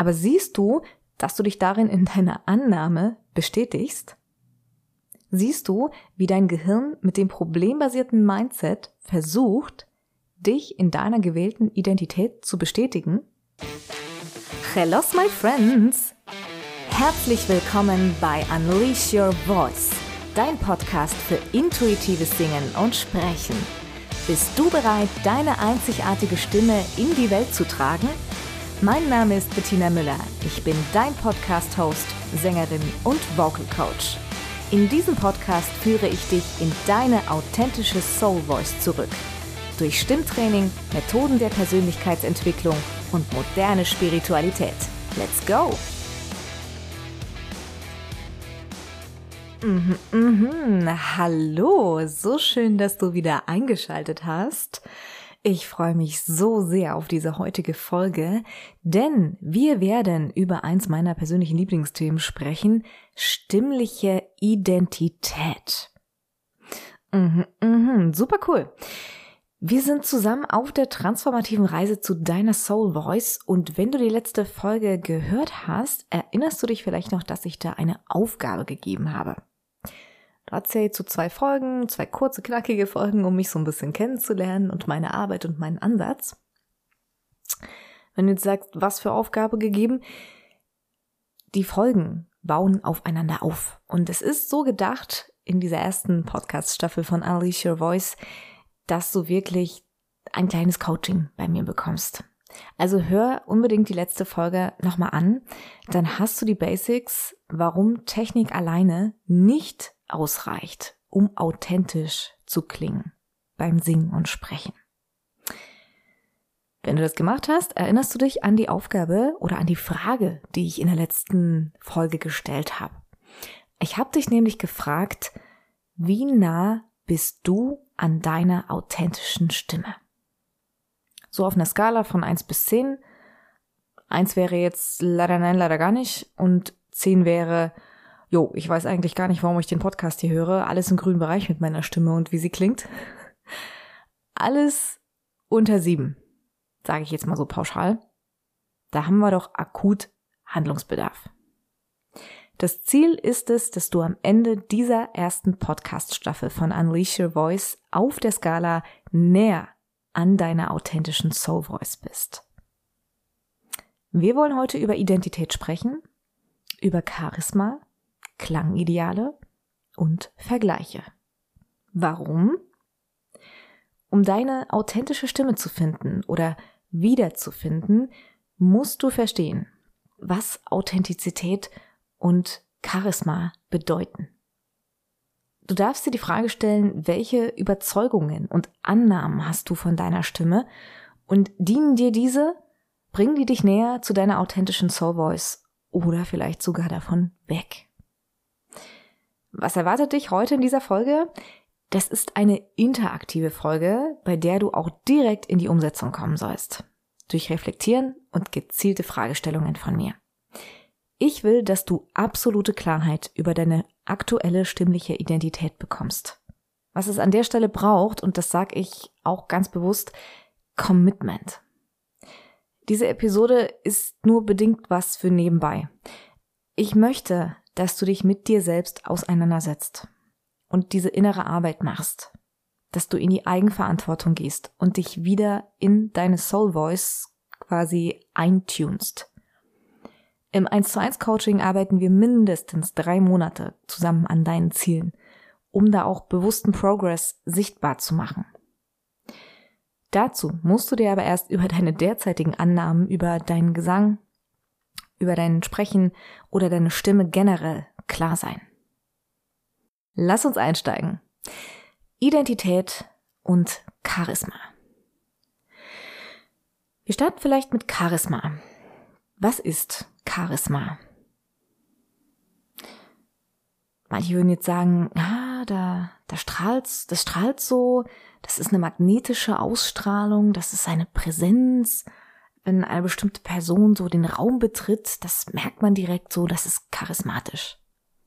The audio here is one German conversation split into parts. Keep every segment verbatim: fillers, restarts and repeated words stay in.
Aber siehst du, dass du dich darin in deiner Annahme bestätigst? Siehst du, wie dein Gehirn mit dem problembasierten Mindset versucht, dich in deiner gewählten Identität zu bestätigen? Hello, my friends! Herzlich willkommen bei Unleash Your Voice, dein Podcast für intuitives Singen und Sprechen. Bist du bereit, deine einzigartige Stimme in die Welt zu tragen? Mein Name ist Bettina Müller. Ich bin dein Podcast-Host, Sängerin und Vocal Coach. In diesem Podcast führe ich dich in deine authentische Soul Voice zurück. Durch Stimmtraining, Methoden der Persönlichkeitsentwicklung und moderne Spiritualität. Let's go! Mhm, mhm. Hallo, so schön, dass du wieder eingeschaltet hast. Ich freue mich so sehr auf diese heutige Folge, denn wir werden über eins meiner persönlichen Lieblingsthemen sprechen, stimmliche Identität. Mhm, mhm. Super cool. Wir sind zusammen auf der transformativen Reise zu deiner Soul Voice und wenn du die letzte Folge gehört hast, erinnerst du dich vielleicht noch, dass ich da eine Aufgabe gegeben habe. Du hast ja jetzt so zwei Folgen, zwei kurze, knackige Folgen, um mich so ein bisschen kennenzulernen und meine Arbeit und meinen Ansatz. Wenn du jetzt sagst, was für Aufgabe gegeben? Die Folgen bauen aufeinander auf. Und es ist so gedacht in dieser ersten Podcast-Staffel von Unleash Your Voice, dass du wirklich ein kleines Coaching bei mir bekommst. Also hör unbedingt die letzte Folge nochmal an, dann hast du die Basics, warum Technik alleine nicht ausreicht, um authentisch zu klingen beim Singen und Sprechen. Wenn du das gemacht hast, erinnerst du dich an die Aufgabe oder an die Frage, die ich in der letzten Folge gestellt habe. Ich habe dich nämlich gefragt, wie nah bist du an deiner authentischen Stimme? So auf einer Skala von eins bis zehn. eins wäre jetzt leider nein, leider gar nicht. Und zehn wäre, jo, ich weiß eigentlich gar nicht, warum ich den Podcast hier höre. Alles im grünen Bereich mit meiner Stimme und wie sie klingt. Alles unter sieben, sage ich jetzt mal so pauschal. Da haben wir doch akut Handlungsbedarf. Das Ziel ist es, dass du am Ende dieser ersten Podcast-Staffel von Unleash Your Voice auf der Skala näher an deiner authentischen Soul Voice bist. Wir wollen heute über Identität sprechen, über Charisma, Klangideale und Vergleiche. Warum? Um deine authentische Stimme zu finden oder wiederzufinden, musst du verstehen, was Authentizität und Charisma bedeuten. Du darfst dir die Frage stellen, welche Überzeugungen und Annahmen hast du von deiner Stimme und dienen dir diese, bringen die dich näher zu deiner authentischen Soul Voice oder vielleicht sogar davon weg. Was erwartet dich heute in dieser Folge? Das ist eine interaktive Folge, bei der du auch direkt in die Umsetzung kommen sollst. Durch Reflektieren und gezielte Fragestellungen von mir. Ich will, dass du absolute Klarheit über deine aktuelle stimmliche Identität bekommst. Was es an der Stelle braucht, und das sage ich auch ganz bewusst, Commitment. Diese Episode ist nur bedingt was für nebenbei. Ich möchte, dass du dich mit dir selbst auseinandersetzt und diese innere Arbeit machst, dass du in die Eigenverantwortung gehst und dich wieder in deine Soul Voice quasi eintunst. Im eins zu eins Coaching arbeiten wir mindestens drei Monate zusammen an deinen Zielen, um da auch bewussten Progress sichtbar zu machen. Dazu musst du dir aber erst über deine derzeitigen Annahmen über deinen Gesang, über dein Sprechen oder deine Stimme generell klar sein. Lass uns einsteigen. Identität und Charisma. Wir starten vielleicht mit Charisma. Was ist Charisma? Manche würden jetzt sagen, ja, da, da strahlt's, das strahlt so, das ist eine magnetische Ausstrahlung, das ist eine Präsenz. Wenn eine bestimmte Person so den Raum betritt, das merkt man direkt so, das ist charismatisch.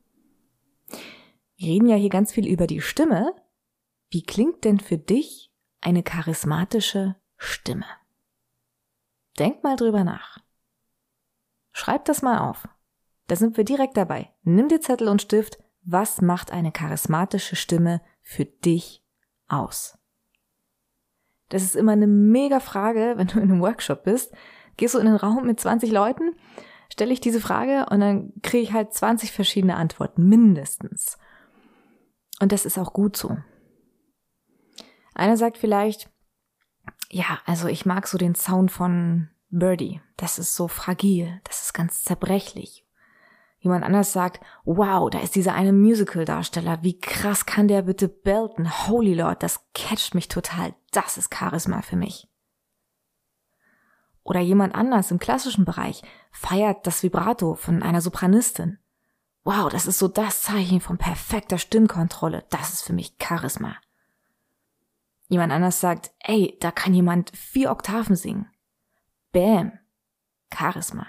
Wir reden ja hier ganz viel über die Stimme. Wie klingt denn für dich eine charismatische Stimme? Denk mal drüber nach. Schreib das mal auf. Da sind wir direkt dabei. Nimm dir Zettel und Stift. Was macht eine charismatische Stimme für dich aus? Das ist immer eine mega Frage, wenn du in einem Workshop bist. Gehst du in einen Raum mit zwanzig Leuten, stelle ich diese Frage und dann kriege ich halt zwanzig verschiedene Antworten, mindestens. Und das ist auch gut so. Einer sagt vielleicht, ja, also ich mag so den Sound von Birdie. Das ist so fragil, das ist ganz zerbrechlich. Jemand anders sagt, wow, da ist dieser eine Musical-Darsteller, wie krass kann der bitte belten? Holy Lord, das catcht mich total, das ist Charisma für mich. Oder jemand anders im klassischen Bereich feiert das Vibrato von einer Sopranistin. Wow, das ist so das Zeichen von perfekter Stimmkontrolle, das ist für mich Charisma. Jemand anders sagt, ey, da kann jemand vier Oktaven singen. Bam, Charisma.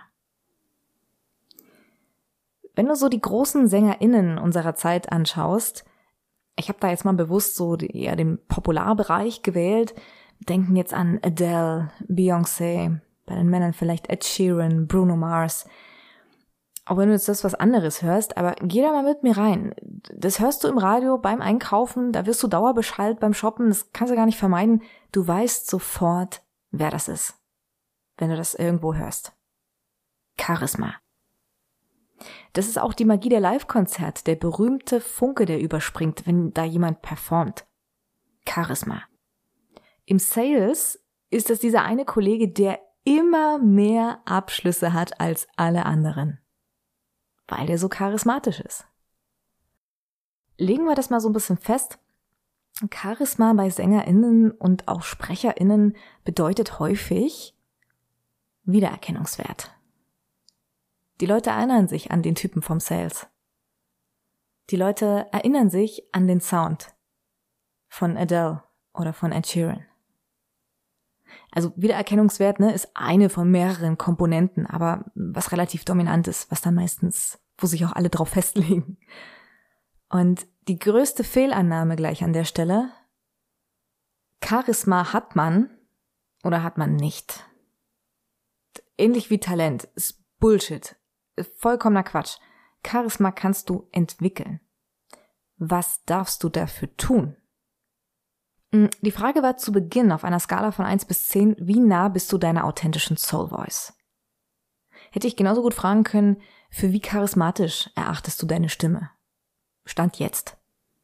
Wenn du so die großen SängerInnen unserer Zeit anschaust, ich habe da jetzt mal bewusst so die, eher den Popularbereich gewählt, denken jetzt an Adele, Beyoncé, bei den Männern vielleicht Ed Sheeran, Bruno Mars. Auch wenn du jetzt das was anderes hörst, aber geh da mal mit mir rein. Das hörst du im Radio beim Einkaufen, da wirst du dauerbeschallt beim Shoppen, das kannst du gar nicht vermeiden. Du weißt sofort, wer das ist, wenn du das irgendwo hörst. Charisma. Das ist auch die Magie der Live-Konzerte, der berühmte Funke, der überspringt, wenn da jemand performt. Charisma. Im Sales ist das dieser eine Kollege, der immer mehr Abschlüsse hat als alle anderen, weil er so charismatisch ist. Legen wir das mal so ein bisschen fest. Charisma bei SängerInnen und auch SprecherInnen bedeutet häufig Wiedererkennungswert. Die Leute erinnern sich an den Typen vom Sales. Die Leute erinnern sich an den Sound von Adele oder von Ed Sheeran. Also Wiedererkennungswert, ne, ist eine von mehreren Komponenten, aber was relativ dominant ist, was dann meistens, wo sich auch alle drauf festlegen. Und die größte Fehlannahme gleich an der Stelle: Charisma hat man oder hat man nicht. Ähnlich wie Talent, ist Bullshit. Vollkommener Quatsch. Charisma kannst du entwickeln. Was darfst du dafür tun? Die Frage war zu Beginn auf einer Skala von eins bis zehn, wie nah bist du deiner authentischen Soul Voice? Hätte ich genauso gut fragen können, für wie charismatisch erachtest du deine Stimme? Stand jetzt.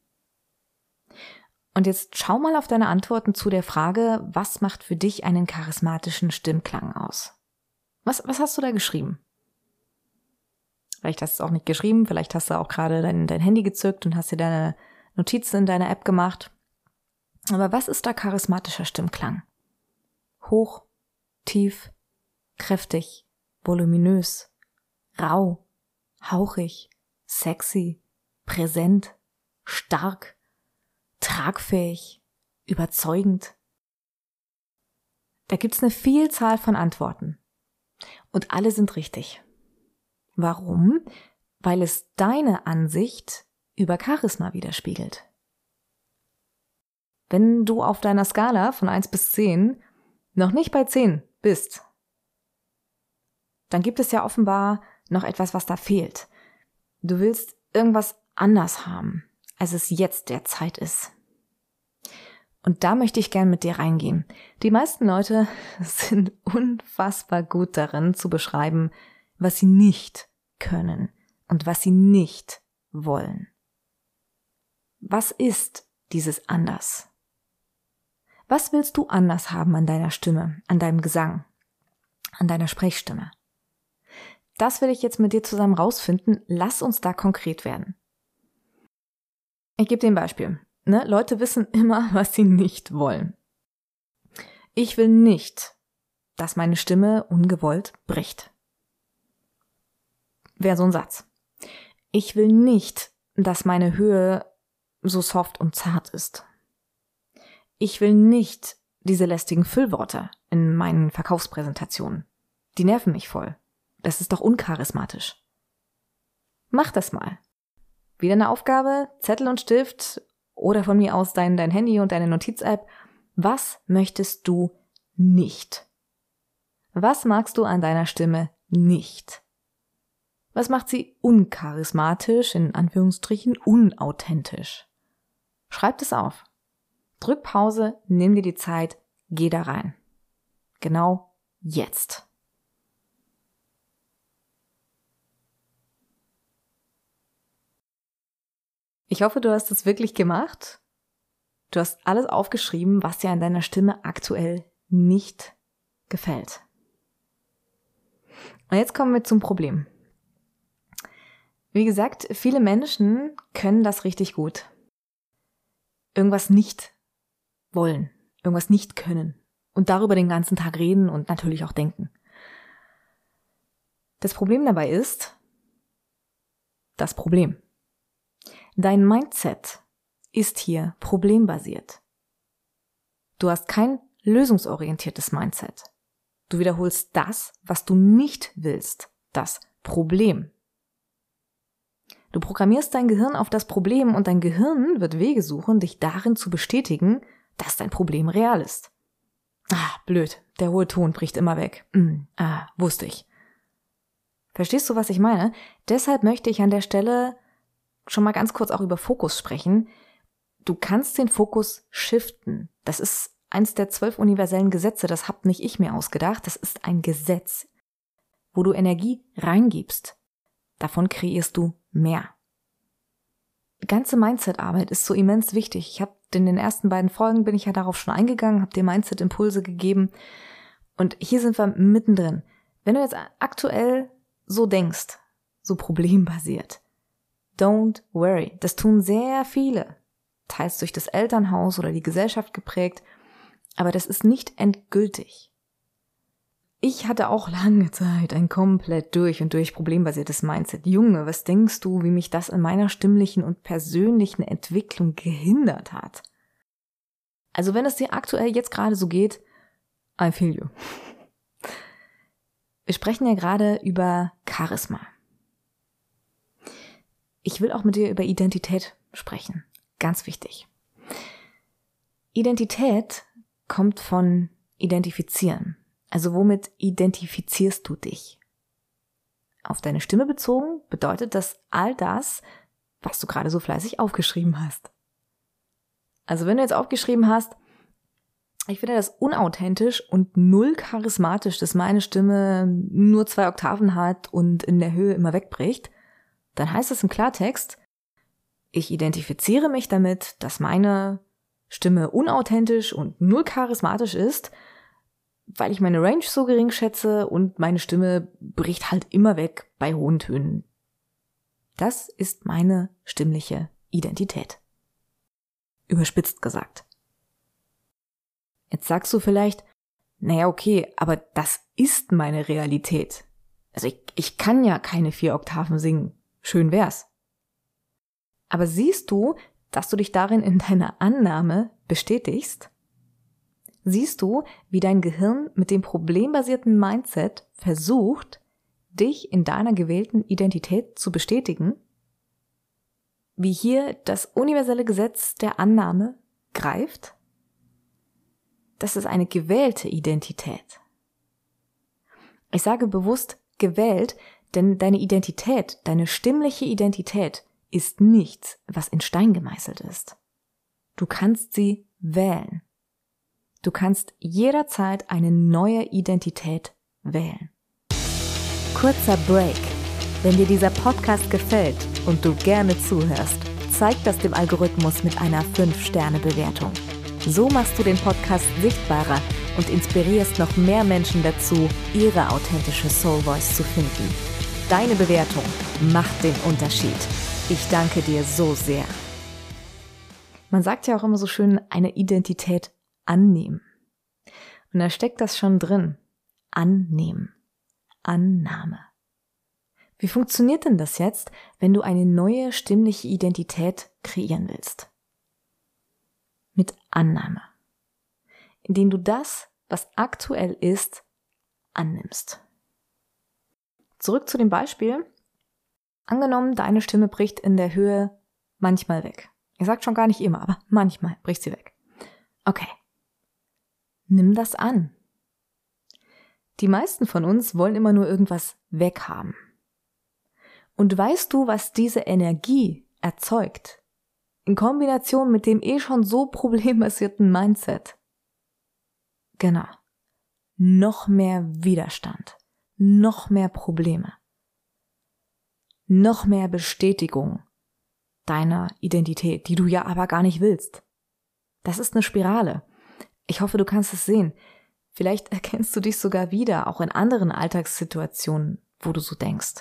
Und jetzt schau mal auf deine Antworten zu der Frage, was macht für dich einen charismatischen Stimmklang aus? Was, was hast du da geschrieben? Vielleicht hast du es auch nicht geschrieben, vielleicht hast du auch gerade dein, dein Handy gezückt und hast dir deine Notizen in deiner App gemacht. Aber was ist da charismatischer Stimmklang? Hoch, tief, kräftig, voluminös, rau, hauchig, sexy, präsent, stark, tragfähig, überzeugend. Da gibt's eine Vielzahl von Antworten. Und alle sind richtig. Warum? Weil es deine Ansicht über Charisma widerspiegelt. Wenn du auf deiner Skala von eins bis zehn noch nicht bei zehn bist, dann gibt es ja offenbar noch etwas, was da fehlt. Du willst irgendwas anders haben, als es jetzt der Zeit ist. Und da möchte ich gern mit dir reingehen. Die meisten Leute sind unfassbar gut darin zu beschreiben, was sie nicht können und was sie nicht wollen. Was ist dieses anders? Was willst du anders haben an deiner Stimme, an deinem Gesang, an deiner Sprechstimme? Das will ich jetzt mit dir zusammen rausfinden. Lass uns da konkret werden. Ich gebe dir ein Beispiel. Ne? Leute wissen immer, was sie nicht wollen. Ich will nicht, dass meine Stimme ungewollt bricht. Wäre so ein Satz. Ich will nicht, dass meine Höhe so soft und zart ist. Ich will nicht diese lästigen Füllworte in meinen Verkaufspräsentationen. Die nerven mich voll. Das ist doch uncharismatisch. Mach das mal. Wieder eine Aufgabe, Zettel und Stift oder von mir aus dein, dein Handy und deine Notiz-App. Was möchtest du nicht? Was magst du an deiner Stimme nicht? Was macht sie uncharismatisch, in Anführungsstrichen unauthentisch? Schreib es auf. Drück Pause, nimm dir die Zeit, geh da rein. Genau jetzt. Ich hoffe, du hast es wirklich gemacht. Du hast alles aufgeschrieben, was dir an deiner Stimme aktuell nicht gefällt. Und jetzt kommen wir zum Problem. Wie gesagt, viele Menschen können das richtig gut. Irgendwas nicht wollen, irgendwas nicht können und darüber den ganzen Tag reden und natürlich auch denken. Das Problem dabei ist, das Problem. Dein Mindset ist hier problembasiert. Du hast kein lösungsorientiertes Mindset. Du wiederholst das, was du nicht willst, das Problem. Du programmierst dein Gehirn auf das Problem und dein Gehirn wird Wege suchen, dich darin zu bestätigen, dass dein Problem real ist. Ah, blöd, der hohe Ton bricht immer weg. Mm, ah, wusste ich. Verstehst du, was ich meine? Deshalb möchte ich an der Stelle schon mal ganz kurz auch über Fokus sprechen. Du kannst den Fokus shiften. Das ist eins der zwölf universellen Gesetze, das hab nicht ich mir ausgedacht. Das ist ein Gesetz, wo du Energie reingibst. Davon kreierst du mehr. Die ganze Mindset-Arbeit ist so immens wichtig. Ich habe in den ersten beiden Folgen bin ich ja darauf schon eingegangen, habe dir Mindset-Impulse gegeben und hier sind wir mittendrin. Wenn du jetzt aktuell so denkst, so problembasiert, don't worry, das tun sehr viele, teils durch das Elternhaus oder die Gesellschaft geprägt, aber das ist nicht endgültig. Ich hatte auch lange Zeit ein komplett durch und durch problembasiertes Mindset. Junge, was denkst du, wie mich das in meiner stimmlichen und persönlichen Entwicklung gehindert hat? Also wenn es dir aktuell jetzt gerade so geht, I feel you. Wir sprechen ja gerade über Charisma. Ich will auch mit dir über Identität sprechen. Ganz wichtig. Identität kommt von identifizieren. Also womit identifizierst du dich? Auf deine Stimme bezogen bedeutet das all das, was du gerade so fleißig aufgeschrieben hast. Also wenn du jetzt aufgeschrieben hast, ich finde das unauthentisch und null charismatisch, dass meine Stimme nur zwei Oktaven hat und in der Höhe immer wegbricht, dann heißt es im Klartext, ich identifiziere mich damit, dass meine Stimme unauthentisch und null charismatisch ist, weil ich meine Range so gering schätze und meine Stimme bricht halt immer weg bei hohen Tönen. Das ist meine stimmliche Identität. Überspitzt gesagt. Jetzt sagst du vielleicht, naja, okay, aber das ist meine Realität. Also ich, ich kann ja keine vier Oktaven singen. Schön wär's. Aber siehst du, dass du dich darin in deiner Annahme bestätigst? Siehst du, wie dein Gehirn mit dem problembasierten Mindset versucht, dich in deiner gewählten Identität zu bestätigen? Wie hier das universelle Gesetz der Annahme greift? Das ist eine gewählte Identität. Ich sage bewusst gewählt, denn deine Identität, deine stimmliche Identität ist nichts, was in Stein gemeißelt ist. Du kannst sie wählen. Du kannst jederzeit eine neue Identität wählen. Kurzer Break. Wenn dir dieser Podcast gefällt und du gerne zuhörst, zeig das dem Algorithmus mit einer fünf Sterne Bewertung. So machst du den Podcast sichtbarer und inspirierst noch mehr Menschen dazu, ihre authentische Soul Voice zu finden. Deine Bewertung macht den Unterschied. Ich danke dir so sehr. Man sagt ja auch immer so schön, eine Identität annehmen. Und da steckt das schon drin. Annehmen. Annahme. Wie funktioniert denn das jetzt, wenn du eine neue stimmliche Identität kreieren willst? Mit Annahme. Indem du das, was aktuell ist, annimmst. Zurück zu dem Beispiel. Angenommen, deine Stimme bricht in der Höhe manchmal weg. Ich sag schon gar nicht immer, aber manchmal bricht sie weg. Okay. Nimm das an. Die meisten von uns wollen immer nur irgendwas weghaben. Und weißt du, was diese Energie erzeugt? In Kombination mit dem eh schon so problembasierten Mindset. Genau. Noch mehr Widerstand. Noch mehr Probleme. Noch mehr Bestätigung deiner Identität, die du ja aber gar nicht willst. Das ist eine Spirale. Ich hoffe, du kannst es sehen. Vielleicht erkennst du dich sogar wieder, auch in anderen Alltagssituationen, wo du so denkst.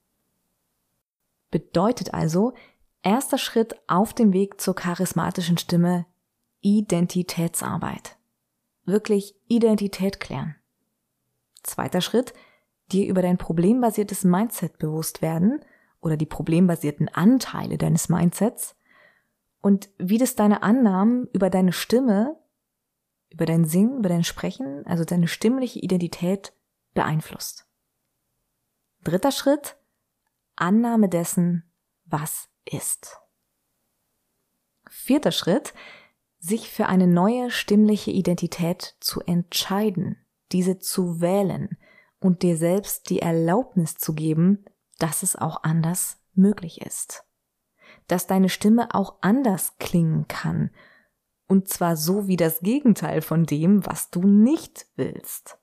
Bedeutet also, erster Schritt auf dem Weg zur charismatischen Stimme, Identitätsarbeit. Wirklich Identität klären. Zweiter Schritt, dir über dein problembasiertes Mindset bewusst werden oder die problembasierten Anteile deines Mindsets und wie das deine Annahmen über deine Stimme, über dein Singen, über dein Sprechen, also deine stimmliche Identität beeinflusst. Dritter Schritt, Annahme dessen, was ist. Vierter Schritt, sich für eine neue stimmliche Identität zu entscheiden, diese zu wählen und dir selbst die Erlaubnis zu geben, dass es auch anders möglich ist. Dass deine Stimme auch anders klingen kann. Und zwar so wie das Gegenteil von dem, was du nicht willst.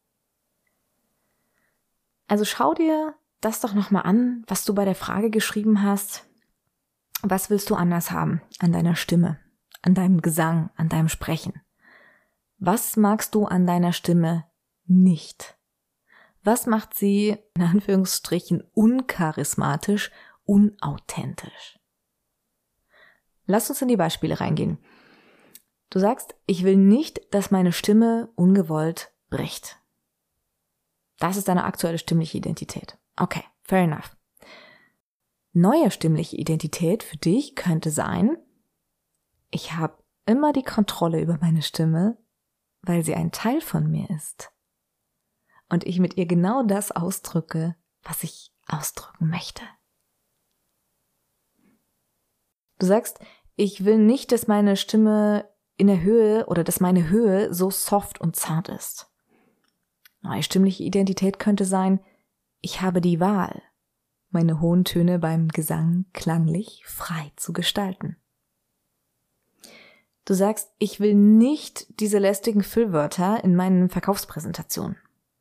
Also schau dir das doch nochmal an, was du bei der Frage geschrieben hast. Was willst du anders haben an deiner Stimme, an deinem Gesang, an deinem Sprechen? Was magst du an deiner Stimme nicht? Was macht sie, in Anführungsstrichen, uncharismatisch, unauthentisch? Lass uns in die Beispiele reingehen. Du sagst, ich will nicht, dass meine Stimme ungewollt bricht. Das ist deine aktuelle stimmliche Identität. Okay, fair enough. Neue stimmliche Identität für dich könnte sein, ich habe immer die Kontrolle über meine Stimme, weil sie ein Teil von mir ist. Und ich mit ihr genau das ausdrücke, was ich ausdrücken möchte. Du sagst, ich will nicht, dass meine Stimme in der Höhe oder dass meine Höhe so soft und zart ist. Neue stimmliche Identität könnte sein, ich habe die Wahl, meine hohen Töne beim Gesang klanglich frei zu gestalten. Du sagst, ich will nicht diese lästigen Füllwörter in meinen Verkaufspräsentationen.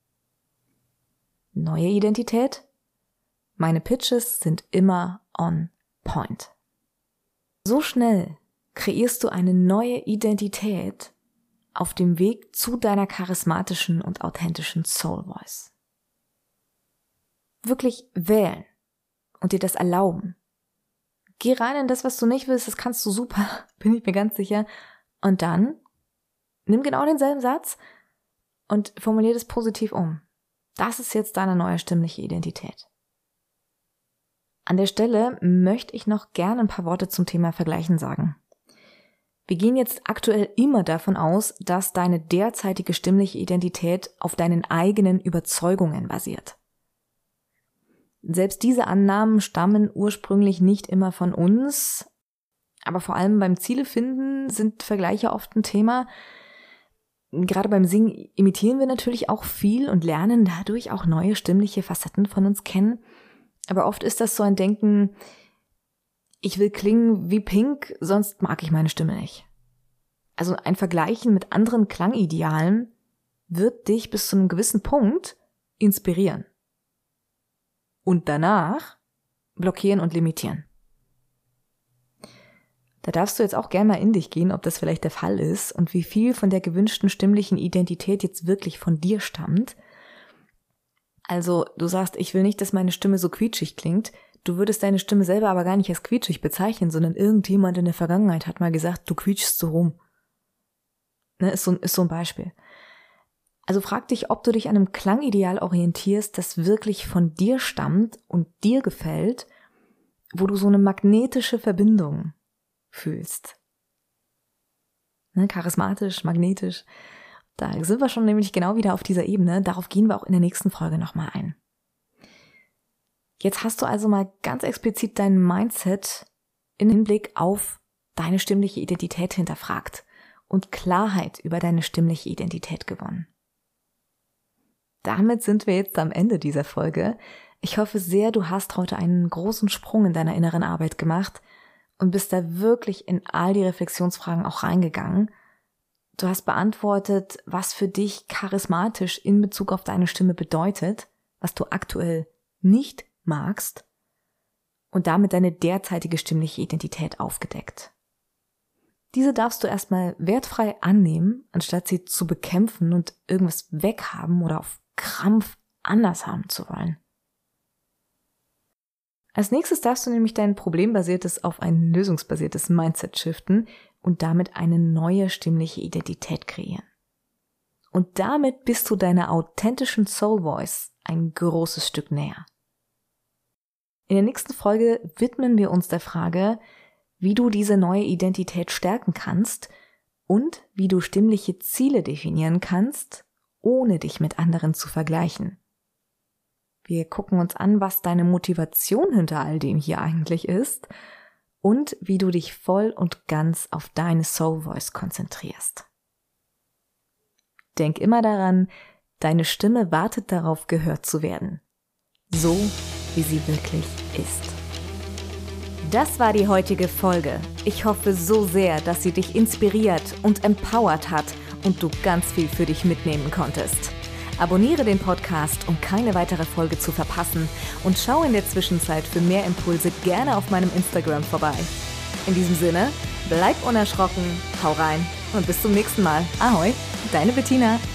Neue Identität? Meine Pitches sind immer on point. So schnell kreierst du eine neue Identität auf dem Weg zu deiner charismatischen und authentischen Soul Voice. Wirklich wählen und dir das erlauben. Geh rein in das, was du nicht willst, das kannst du super, bin ich mir ganz sicher. Und dann nimm genau denselben Satz und formulier das positiv um. Das ist jetzt deine neue stimmliche Identität. An der Stelle möchte ich noch gerne ein paar Worte zum Thema Vergleichen sagen. Wir gehen jetzt aktuell immer davon aus, dass deine derzeitige stimmliche Identität auf deinen eigenen Überzeugungen basiert. Selbst diese Annahmen stammen ursprünglich nicht immer von uns, aber vor allem beim Zielefinden sind Vergleiche oft ein Thema. Gerade beim Singen imitieren wir natürlich auch viel und lernen dadurch auch neue stimmliche Facetten von uns kennen. Aber oft ist das so ein Denken, ich will klingen wie Pink, sonst mag ich meine Stimme nicht. Also ein Vergleichen mit anderen Klangidealen wird dich bis zu einem gewissen Punkt inspirieren. Und danach blockieren und limitieren. Da darfst du jetzt auch gerne mal in dich gehen, ob das vielleicht der Fall ist und wie viel von der gewünschten stimmlichen Identität jetzt wirklich von dir stammt. Also du sagst, ich will nicht, dass meine Stimme so quietschig klingt. Du würdest deine Stimme selber aber gar nicht als quietschig bezeichnen, sondern irgendjemand in der Vergangenheit hat mal gesagt, du quietschst so rum. Ne, ist so, ist so ein Beispiel. Also frag dich, ob du dich an einem Klangideal orientierst, das wirklich von dir stammt und dir gefällt, wo du so eine magnetische Verbindung fühlst. Ne, charismatisch, magnetisch. Da sind wir schon nämlich genau wieder auf dieser Ebene. Darauf gehen wir auch in der nächsten Folge nochmal ein. Jetzt hast du also mal ganz explizit dein Mindset im Hinblick auf deine stimmliche Identität hinterfragt und Klarheit über deine stimmliche Identität gewonnen. Damit sind wir jetzt am Ende dieser Folge. Ich hoffe sehr, du hast heute einen großen Sprung in deiner inneren Arbeit gemacht und bist da wirklich in all die Reflexionsfragen auch reingegangen. Du hast beantwortet, was für dich charismatisch in Bezug auf deine Stimme bedeutet, was du aktuell nicht magst und damit deine derzeitige stimmliche Identität aufgedeckt. Diese darfst du erstmal wertfrei annehmen, anstatt sie zu bekämpfen und irgendwas weghaben oder auf Krampf anders haben zu wollen. Als nächstes darfst du nämlich dein problembasiertes auf ein lösungsbasiertes Mindset shiften und damit eine neue stimmliche Identität kreieren. Und damit bist du deiner authentischen Soul Voice ein großes Stück näher. In der nächsten Folge widmen wir uns der Frage, wie du diese neue Identität stärken kannst und wie du stimmliche Ziele definieren kannst, ohne dich mit anderen zu vergleichen. Wir gucken uns an, was deine Motivation hinter all dem hier eigentlich ist und wie du dich voll und ganz auf deine Soul Voice konzentrierst. Denk immer daran, deine Stimme wartet darauf, gehört zu werden. So, wie sie wirklich ist. Das war die heutige Folge. Ich hoffe so sehr, dass sie dich inspiriert und empowert hat und du ganz viel für dich mitnehmen konntest. Abonniere den Podcast, um keine weitere Folge zu verpassen und schau in der Zwischenzeit für mehr Impulse gerne auf meinem Instagram vorbei. In diesem Sinne, bleib unerschrocken, hau rein und bis zum nächsten Mal. Ahoi, deine Bettina.